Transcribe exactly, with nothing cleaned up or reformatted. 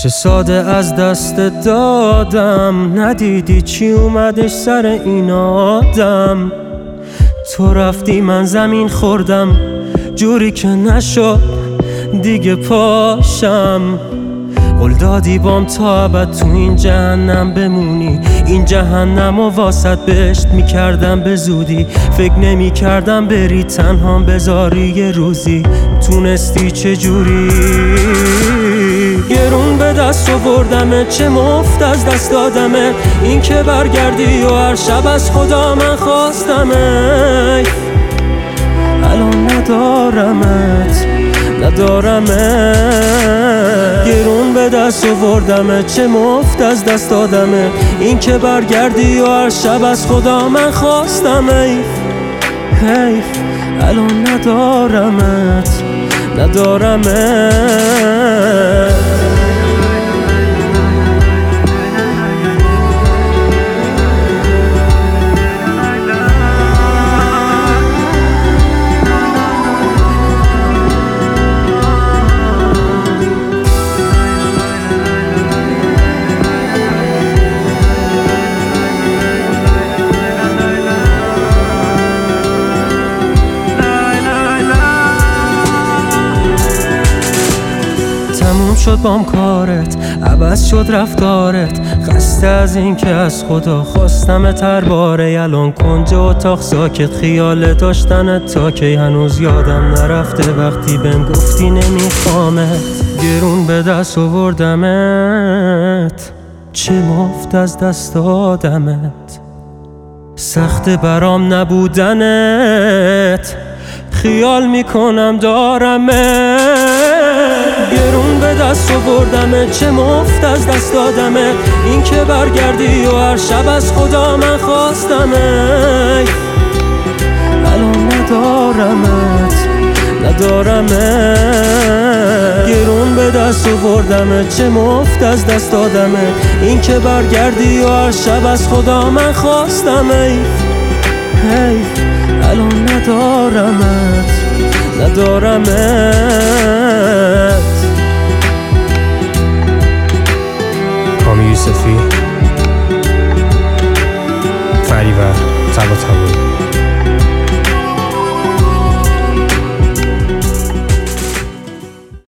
چه ساده از دست دادم، ندیدی چی اومدش سر این آدم. تو رفتی من زمین خوردم، جوری که نشد دیگه پاشم. قول دادی بام تا ابد تو این جهنم بمونی، این جهنم و واسط بهشت میکردم به زودی. فکر نمی کردم بری تنهام بذاری یه روزی، تونستی چجوری؟ گرون به دست آوردمه، چه مفت از دست دادمه. این که برگردی و هر شب از خدا من خواستمه، الان ندارمت ندارمت. گرون به دست آوردمه، چه مفت از دست دادمه. این که برگردی و هر شب از خدا من خواستمه، حیف الان ندارمت ندارمت. تموم شد بام کارت، عوض شد رفتارت. خسته از این که از خدا خواستم تر باره. الان کنج اتاق ساکت، خیال داشتنت تا که هنوز یادم نرفته وقتی بهم گفتی نمیخوامت. گرون به دست آوردمت، چه مفت از دست دادمت. سخت برام نبودنت، خیال میکنم دارمت. گرون به دست آوردمه، چه مفت از دست دادمه. این که برگردی و هر شب از خدا من خواستمه، الان ندارمت ندارمت. گرون به دست آوردمه، چه مفت از دست دادمه. این که برگردی و هر شب از خدا من خواستمه، حیف الان ندارمت ندارمت. کامی یوسفی، فریبر طباطبایی.